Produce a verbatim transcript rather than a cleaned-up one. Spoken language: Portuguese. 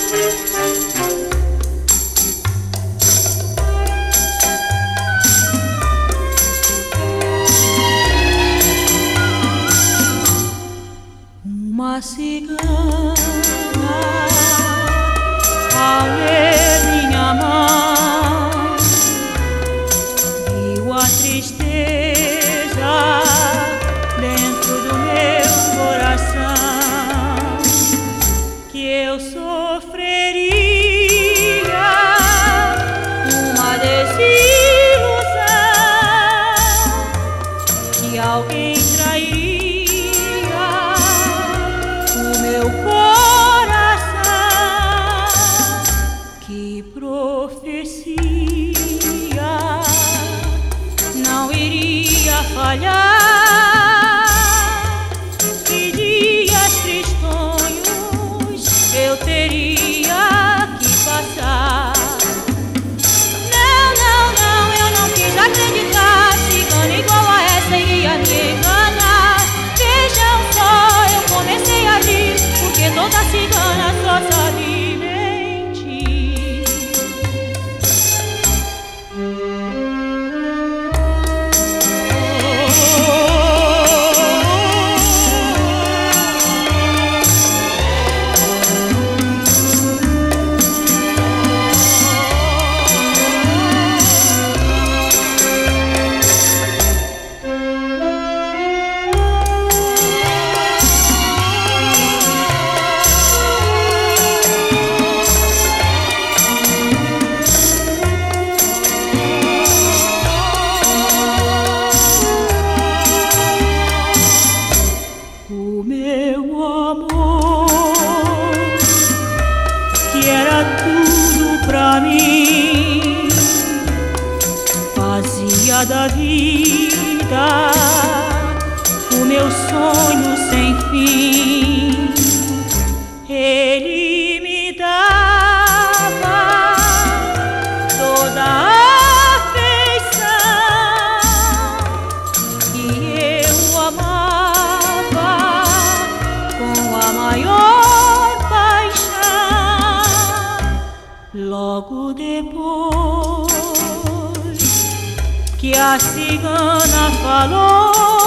Uma cigana ao ler minha mão viu a tristeza dentro do meu coração, que eu sofreria uma desilusão, que alguém trairia meu coração. Que profecia não iria falhar, que dias tristonhos eu teria que passar. Não, não, não, eu não quis acreditar, cigana igual a essa iria me enganar. Vejam só, eu comecei a rir, porque toda cigana só sabe mentir. O meu amor, que era tudo pra mim, fazia da vida o meu sonho sem fim. Ele me dava toda a afeição que eu amava com a maior paixão. Logo depois que a cigana falou,